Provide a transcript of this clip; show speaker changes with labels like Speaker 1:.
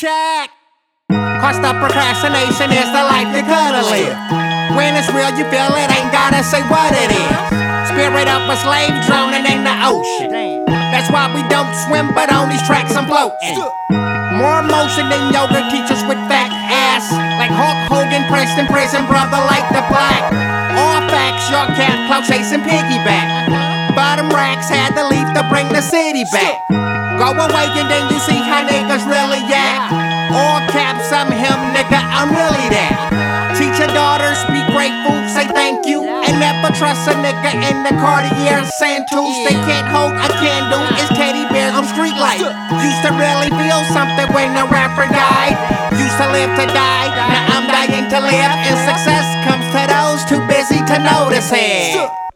Speaker 1: check. Cause the procrastination is the life you coulda lived. When it's real, you feel it, ain't gotta say what it is. Spirit of a slave drowning in the ocean. That's why we don't swim, but on these tracks I'm floating. More motion than yoga teachers with fat ass. Like Hulk Hogan pressed in prison, brother like the black. All facts, your cat clout chasing piggyback. Bottom racks had to leave to bring the city back. Go away and then you see how niggas really act. All caps, I'm him, nigga, I'm really that. Teach your daughters, be grateful, say thank you. And never trust a nigga in the Cartier Santos. They can't hold a candle, it's teddy bears on street light. Used to really feel something when a rapper died. Used to live to die, now I'm dying to live. And success comes to those too busy to notice it.